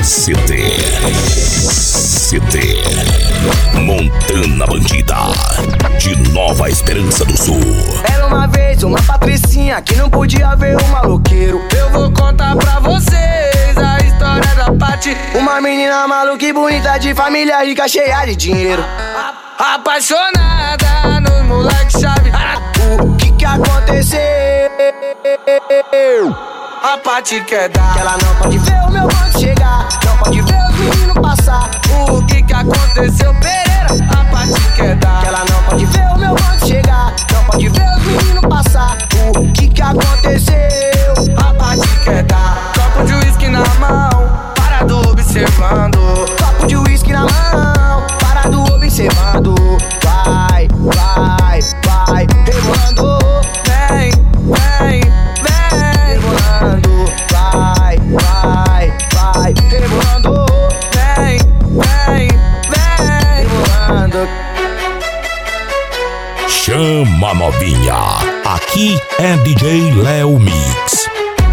CD Montana Bandida de Nova Esperança do Sul. Era uma vez uma patricinha que não podia ver um maloqueiro. Eu vou contar pra vocês a história da Pati. Uma menina maluca e bonita, de família rica, cheia de dinheiro, apaixonada nos moleque chave. O que aconteceu? A Pati quer dar, que ela não pode ver o meu bonde chegar, não pode ver os meninos passar. O que aconteceu, Pereira? A Pati quer dar, que ela não pode ver o meu bonde chegar, não pode ver os meninos passar. O que aconteceu? A Pati quer dar. Copo de uísque na mão, parado observando. Copo de uísque na mão, parado observando. Vai, vai, vai, rebolando. Vem, vem, vem, rebolando. Vai, vai, vai, rebolando. Vem, vem, vem, rebolando. Chama novinha, aqui é DJ Léo Mix.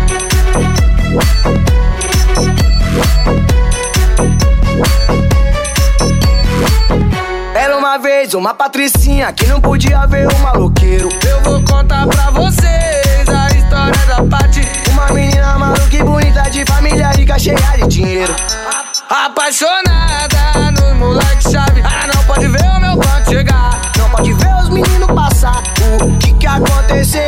Era uma vez uma patricinha que não podia ver um maloqueiro. Eu vou contar pra vocês a história da Pati. Uma menina maluca e bonita, de família rica, cheia de dinheiro, apaixonada nos moleque chave. Ela não pode ver o meu ponto chegar, não pode ver os meninos passar. O que aconteceu?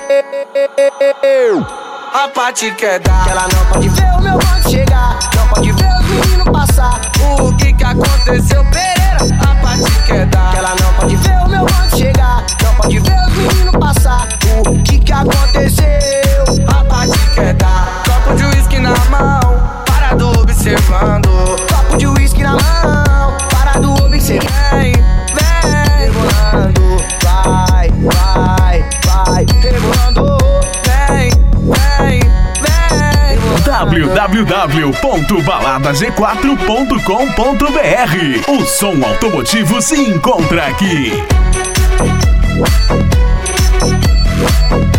A Pati quer dar, que ela não pode ver o meu bonde chegar, não pode ver os meninos passar. O que aconteceu, Pereira? A Pati quer dar, que ela não pode ver o meu bonde chegar, não pode ver os meninos passar. O que aconteceu? A Pati quer dar. Copo de uísque na mão, parado observando. Copo de uísque na mão, parado observando. Vem, vem, rebolando. Vai, vai, vai, rebolando. www.baladaG4.com.br. O som automotivo se encontra aqui.